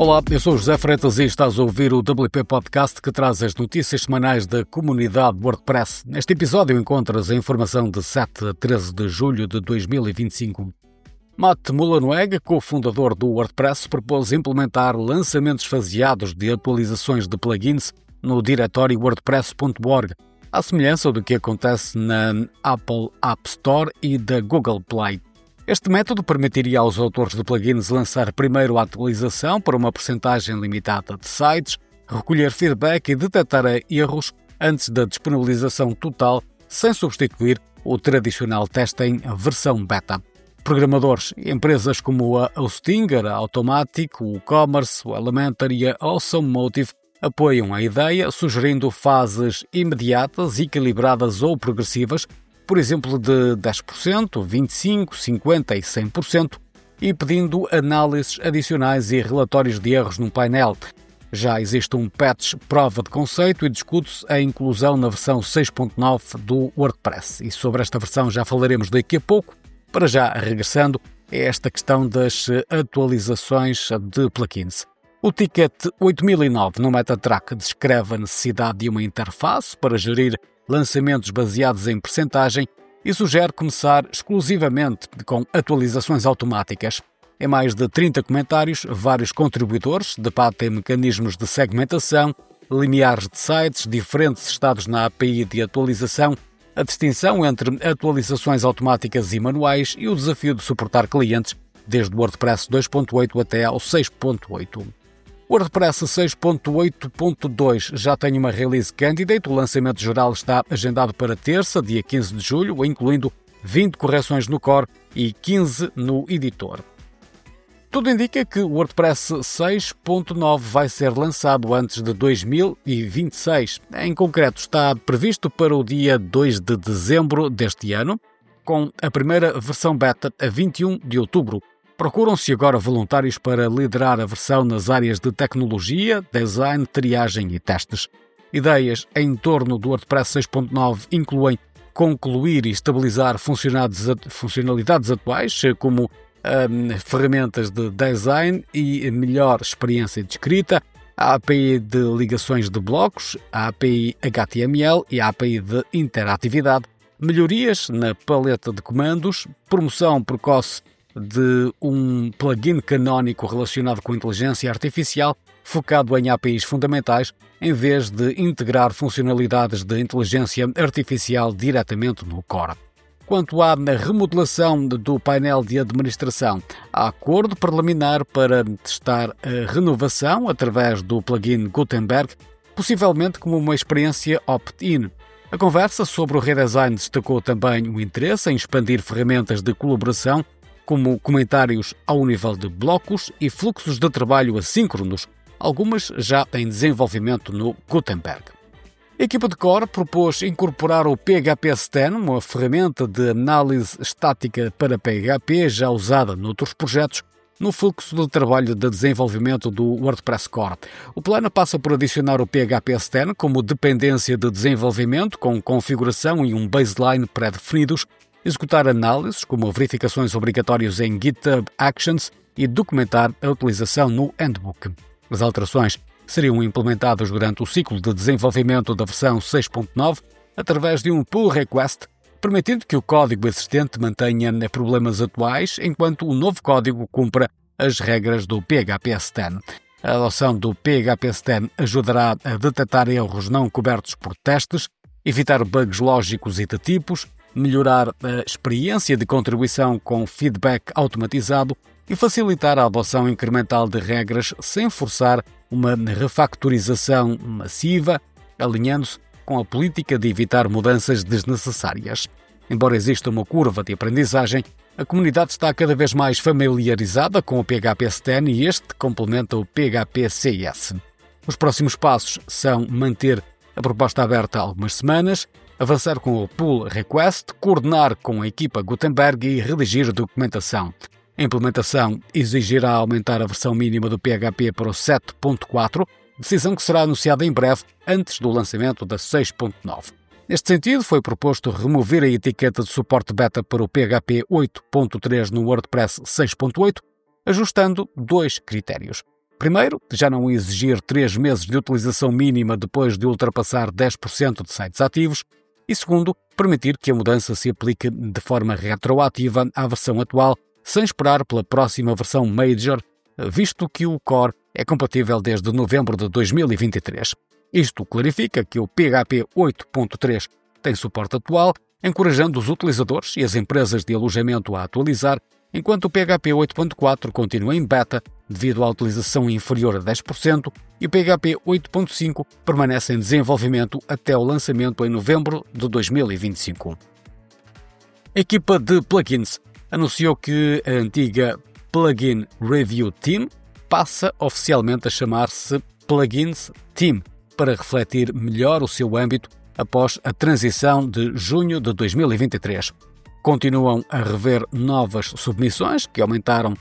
Olá, eu sou o José Freitas e estás a ouvir o WP Podcast que traz as notícias semanais da comunidade WordPress. Neste episódio encontras a informação de 7 a 13 de julho de 2025. Matt Mullenweg, cofundador do WordPress, propôs implementar lançamentos faseados de atualizações de plugins no diretório wordpress.org, à semelhança do que acontece na Apple App Store e da Google Play. Este método permitiria aos autores de plugins lançar primeiro a atualização para uma percentagem limitada de sites, recolher feedback e detectar erros antes da disponibilização total, sem substituir o tradicional teste em versão beta. Programadores e empresas como a Hostinger, a Automatic, o WooCommerce, o Elementor e a Awesomemotive apoiam a ideia, sugerindo fases imediatas, equilibradas ou progressivas, por exemplo, de 10%, 25%, 50% e 100%, e pedindo análises adicionais e relatórios de erros no painel. Já existe um patch prova de conceito e discute-se a inclusão na versão 6.9 do WordPress. E sobre esta versão já falaremos daqui a pouco. Para já, regressando a esta questão das atualizações de plugins. O ticket 8009 no MetaTrack descreve a necessidade de uma interface para gerir lançamentos baseados em percentagem e sugere começar exclusivamente com atualizações automáticas. Em mais de 30 comentários, vários contribuidores debatem mecanismos de segmentação, limiares de sites, diferentes estados na API de atualização, a distinção entre atualizações automáticas e manuais e o desafio de suportar clientes desde o WordPress 2.8 até ao 6.8. O WordPress 6.8.2 já tem uma release candidate. O lançamento geral está agendado para terça, dia 15 de julho, incluindo 20 correções no core e 15 no editor. Tudo indica que o WordPress 6.9 vai ser lançado antes de 2026. Em concreto, está previsto para o dia 2 de dezembro deste ano, com a primeira versão beta a 21 de outubro. Procuram-se agora voluntários para liderar a versão nas áreas de tecnologia, design, triagem e testes. Ideias em torno do WordPress 6.9 incluem concluir e estabilizar funcionalidades atuais, como ferramentas de design e melhor experiência de escrita, a API de ligações de blocos, a API HTML e a API de interatividade, melhorias na paleta de comandos, promoção precoce de um plugin canónico relacionado com inteligência artificial focado em APIs fundamentais, em vez de integrar funcionalidades de inteligência artificial diretamente no core. Quanto à remodelação do painel de administração, há acordo preliminar para testar a renovação através do plugin Gutenberg, possivelmente como uma experiência opt-in. A conversa sobre o redesign destacou também o interesse em expandir ferramentas de colaboração, como comentários ao nível de blocos e fluxos de trabalho assíncronos, algumas já em desenvolvimento no Gutenberg. A equipa de core propôs incorporar o PHP Stan, uma ferramenta de análise estática para PHP já usada noutros projetos, no fluxo de trabalho de desenvolvimento do WordPress Core. O plano passa por adicionar o PHP Stan como dependência de desenvolvimento, com configuração e um baseline pré-definidos, executar análises, como verificações obrigatórias em GitHub Actions e documentar a utilização no Handbook. As alterações seriam implementadas durante o ciclo de desenvolvimento da versão 6.9 através de um pull request, permitindo que o código existente mantenha problemas atuais enquanto o novo código cumpra as regras do PHP Stan. A adoção do PHP Stan ajudará a detectar erros não cobertos por testes, evitar bugs lógicos e de tipos, melhorar a experiência de contribuição com feedback automatizado e facilitar a adoção incremental de regras sem forçar uma refactorização massiva, alinhando-se com a política de evitar mudanças desnecessárias. Embora exista uma curva de aprendizagem, a comunidade está cada vez mais familiarizada com o PHP Stan e este complementa o PHP CIS. Os próximos passos são manter a proposta aberta há algumas semanas, avançar com o pull request, coordenar com a equipa Gutenberg e redigir documentação. A implementação exigirá aumentar a versão mínima do PHP para o 7.4, decisão que será anunciada em breve, antes do lançamento da 6.9. Neste sentido, foi proposto remover a etiqueta de suporte beta para o PHP 8.3 no WordPress 6.8, ajustando dois critérios. Primeiro, já não exigir 3 meses de utilização mínima depois de ultrapassar 10% de sites ativos. E segundo, permitir que a mudança se aplique de forma retroativa à versão atual, sem esperar pela próxima versão Major, visto que o Core é compatível desde novembro de 2023. Isto clarifica que o PHP 8.3 tem suporte atual, encorajando os utilizadores e as empresas de alojamento a atualizar, enquanto o PHP 8.4 continua em beta devido à utilização inferior a 10% e o PHP 8.5 permanece em desenvolvimento até o lançamento em novembro de 2025. A equipa de plugins anunciou que a antiga Plugin Review Team passa oficialmente a chamar-se Plugins Team para refletir melhor o seu âmbito após a transição de junho de 2023. Continuam a rever novas submissões, que aumentaram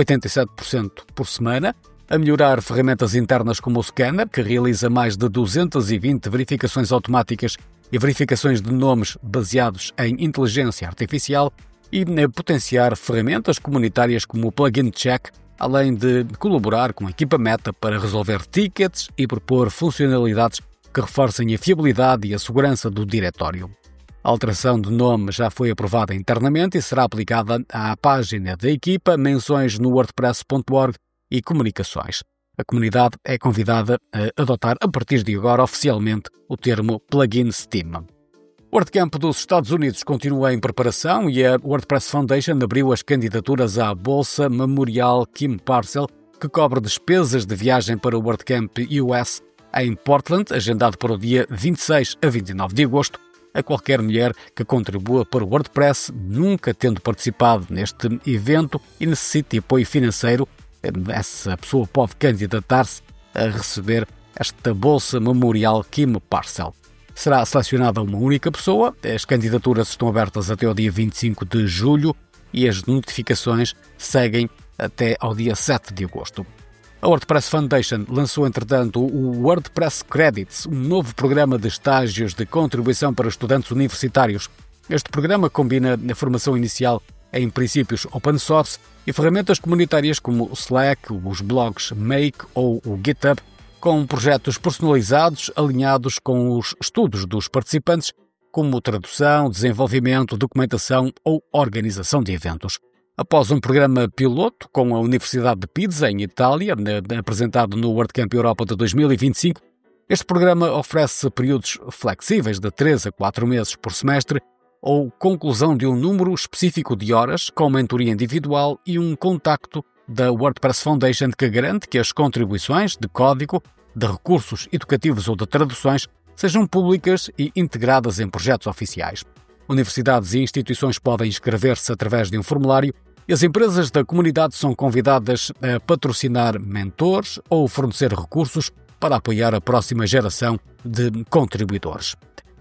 87% por semana, a melhorar ferramentas internas como o Scanner, que realiza mais de 220 verificações automáticas e verificações de nomes baseados em inteligência artificial, e potenciar ferramentas comunitárias como o Plugin Check, além de colaborar com a equipa Meta para resolver tickets e propor funcionalidades que reforcem a fiabilidade e a segurança do diretório. A alteração de nome já foi aprovada internamente e será aplicada à página da equipa, menções no WordPress.org e comunicações. A comunidade é convidada a adotar a partir de agora oficialmente o termo Plugins Team. O WordCamp dos Estados Unidos continua em preparação e a WordPress Foundation abriu as candidaturas à Bolsa Memorial Kim Parcel, que cobre despesas de viagem para o WordCamp US em Portland, agendado para o dia 26 a 29 de agosto, a qualquer mulher que contribua para o WordPress, nunca tendo participado neste evento e necessite apoio financeiro. Essa pessoa pode candidatar-se a receber esta Bolsa Memorial Kim Parcel. Será selecionada uma única pessoa, as candidaturas estão abertas até ao dia 25 de julho e as notificações seguem até ao dia 7 de agosto. A WordPress Foundation lançou, entretanto, o WordPress Credits, um novo programa de estágios de contribuição para estudantes universitários. Este programa combina a formação inicial em princípios open source e ferramentas comunitárias como o Slack, os blogs Make ou o GitHub, com projetos personalizados alinhados com os estudos dos participantes, como tradução, desenvolvimento, documentação ou organização de eventos. Após um programa piloto com a Universidade de Pisa, em Itália, apresentado no WordCamp Europa de 2025, este programa oferece períodos flexíveis de 3 a 4 meses por semestre ou conclusão de um número específico de horas com mentoria individual e um contacto da WordPress Foundation que garante que as contribuições de código, de recursos educativos ou de traduções sejam públicas e integradas em projetos oficiais. Universidades e instituições podem inscrever-se através de um formulário e as empresas da comunidade são convidadas a patrocinar mentores ou fornecer recursos para apoiar a próxima geração de contribuidores.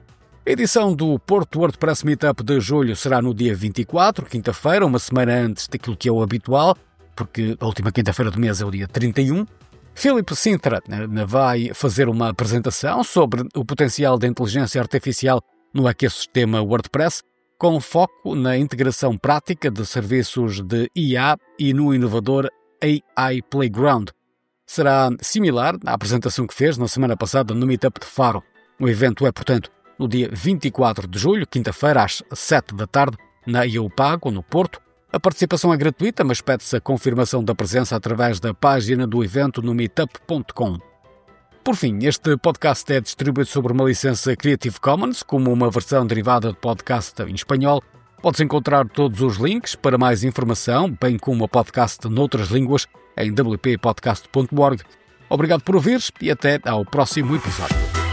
A edição do Porto WordPress Meetup de julho será no dia 24, quinta-feira, uma semana antes daquilo que é o habitual, porque a última quinta-feira do mês é o dia 31. Filipe Sintra vai fazer uma apresentação sobre o potencial da inteligência artificial no ecossistema WordPress, com foco na integração prática de serviços de IA e no inovador AI Playground. Será similar à apresentação que fez na semana passada no Meetup de Faro. O evento é, portanto, no dia 24 de julho, quinta-feira, às 7 da tarde, na Eu Pago, no Porto. A participação é gratuita, mas pede-se a confirmação da presença através da página do evento no meetup.com. Por fim, este podcast é distribuído sob uma licença Creative Commons, como uma versão derivada de podcast em espanhol. Podes encontrar todos os links para mais informação, bem como o podcast noutras línguas, em wppodcast.org. Obrigado por ouvires e até ao próximo episódio.